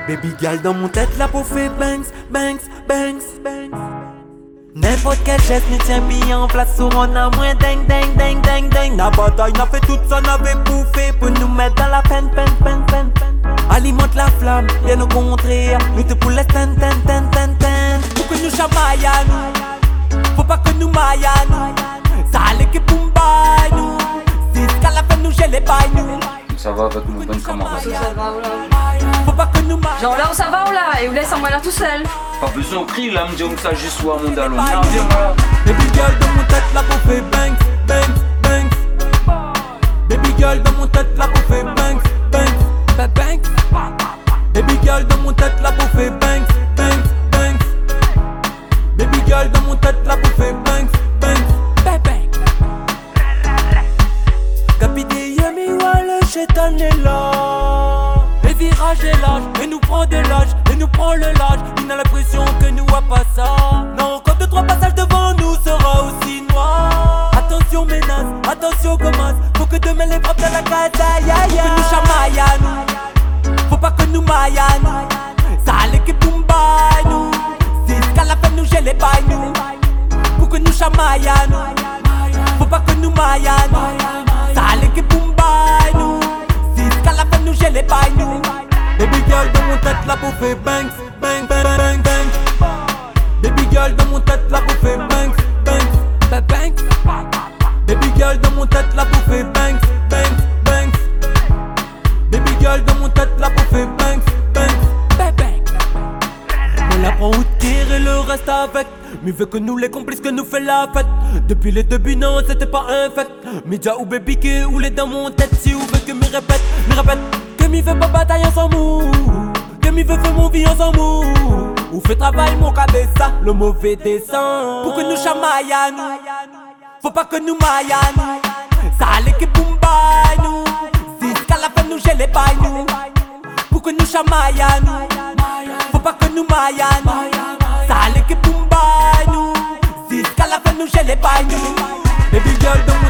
Baby girl dans mon tête, la peau fait bangs, bangs, bangs, bangs. N'importe quel geste nous tient bien en place. Sur on a moins ding, ding, ding, ding, ding. La bataille n'a fait tout ça, n'avait bouffé pour nous mettre dans la peine, peine, peine, peine, peine. Alimente la flamme, bien au contraire. Nous te pour les ten, ten, ten, ten, ten. Pour que nous chamaille à nous, faut pas que nous maille à nous. Ça allait que Pumba nous. Jusqu'à la fin nous j'ai les bails nous. Ça va avec nos bonnes camarades. Ça va, oula. Faut pas que nous maille. Genre là où ça va, oula, et vous laisse en l'air tout seul. Pas besoin de crier là, me dire ça juste soit mon dalon. Non, viens voilà. Baby girl dans mon tête, la peau fait bangs, bangs, bangs. Baby girl dans mon tête, la peau fait bangs, bangs, bangs. Baby girl dans mon tête, la peau fait bangs, bangs, bangs. Baby girl dans mon tête, la peau fait bangs, bangs, bang. Capité Yami, le chétan est là. Les virages et l'âge, et nous prend de l'âge, et nous prend le large. Il a l'impression que nous a pas ça. Non, quand 2-3 passages devant nous sera aussi noir. Attention menace, attention commence. Faut que demain les frappes dans la case, aïe aïe aïe. Faut que nous chamaille à nous, faut pas que nous maille à nous. Ça allait que Pumba nous. Jusqu'à la fin nous j'ai les bails nous. Faut que nous chamaille à nous, faut pas que nous maille à nous. Ça allait que Pumba nous. Jusqu'à la fin nous j'ai les bails nous. Baby girl dans mon tête la peau fait bangs, bang, bang, bang, bang. Baby girl dans mon tête la peau fait bangs, bangs, bang, bang. Baby girl dans mon tête la peau fait bangs, bangs, bangs. Baby girl dans mon tête la peau fait bangs, bangs, bang, bang. On la prend au tir et le reste avec. Mais veut que nous les complices que nous fait la fête. Depuis les débuts non c'était pas un fait. Média ou baby qui ou les dans mon tête. Si vous veut que me répète. Que m'y fait pas bataille ensemble. Que m'y veut faire mon vie ensemble. Ou fait travail mon cabessa, le mauvais descend. Pour que nous chamaille à nous, faut pas que nous maille à nous. Ça allait que Pumba nous. Jusqu'à la fin nous j'ai les bails nous. Pour que nous chamaille à nous, faut pas que nous maille à nous. Ça allait que Pumba nous. Jusqu'à la fin nous j'ai les bails nous. Baby girl don't